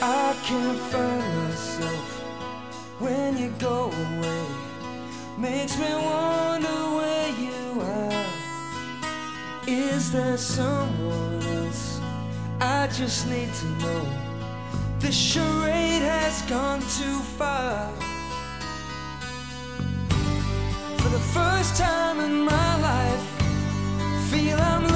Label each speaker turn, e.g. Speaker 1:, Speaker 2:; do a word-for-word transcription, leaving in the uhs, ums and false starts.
Speaker 1: I can't find myself when you go away. Makes me wonder where you are. Is there someone else? I just need to know. This charade has gone too far. For the first time in my life, feel I'm